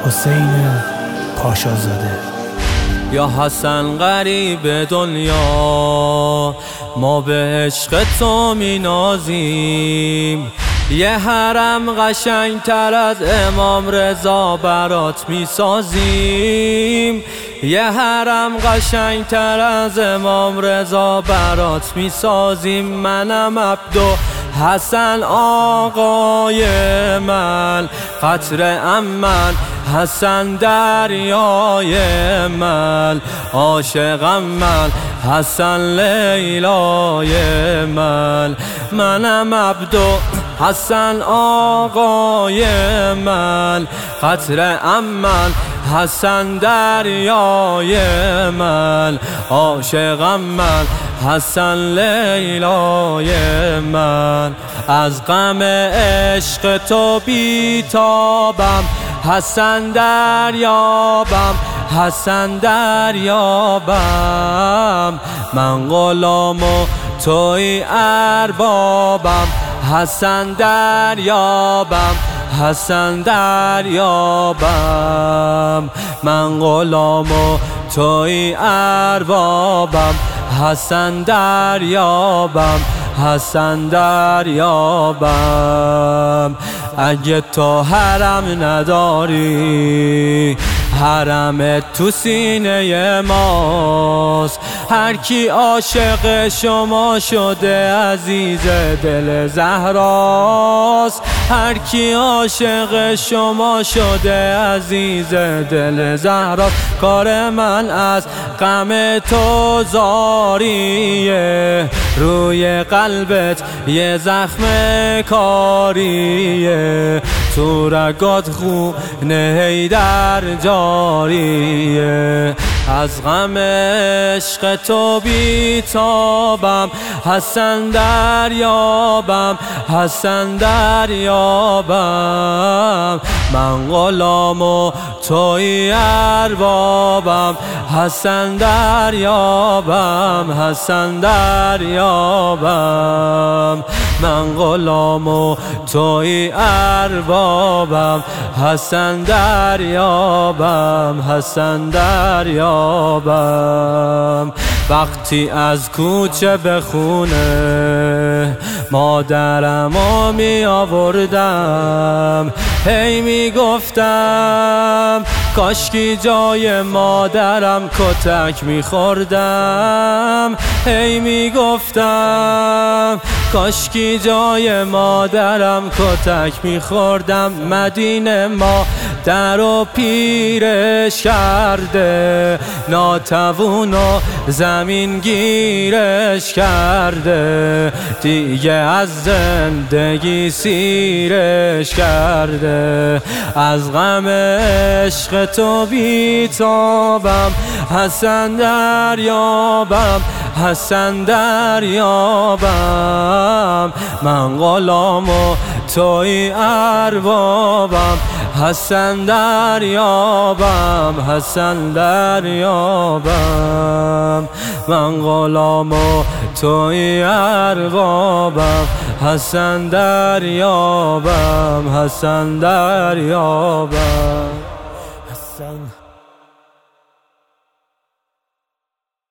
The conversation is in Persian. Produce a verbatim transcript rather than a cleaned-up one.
حسین پاشازاده. یا حسن غریب دنیا، ما به عشق تو می نازیم. یه حرم قشنگ تر از امام رضا برات می سازیم. یه حرم قشنگ تر از امام رضا برات می سازیم. منم عبدو حسن آقای من، قطره ام من، حسن دریای من، عاشقم من، حسن لیلای من. منم عبدو حسن آقای من، قطره ام من، حسن دریای من، عاشقم من، حسن لیلای من. از غم عشق تو بیتابم، حسن دریابم، حسن دریابم. من غلام و توی اربابم، حسن دریابم، حسن دریابم. من غلام و توی اربابم، حسن دریابم، حسن دریابم. اگه تو حرم نداری، حرم تو سینه ماست. هر کی عاشق شما شده عزیز دل زهراست. هر کی عاشق شما شده عزیز دل زهراست. کار من از غم تو زاریه، روی قلبت یه زخم کاریه، تو رگات خونه حیدر جاریه. از غم عشق تو بیتابم، حسن دریابم، حسن دریابم. من غلام و توی اربابم، حسن دریابم، حسن دریابم. من غلام و توی اربابم، حسن دریابم، حسن دریابم. وقتی از کوچه به خونه مادرمو می آوردم، هی می گفتم کاشکی جای مادرم کتک می خوردم. هی می گفتم کاشکی جای مادرم کتک می خوردم. مدینه ما در و پیرش کرده، ناتوون و زمین گیرش کرده، دیگه از زندگی سیرش کرده. از غم عشق تو بیتابم، حسن دریابم، حسن دریابم. من غلام و توی اربابم، حسن دریابم، حسن دریابم. من غلام و توی اربابم، حسن دریابم، حسن دریابم. حسن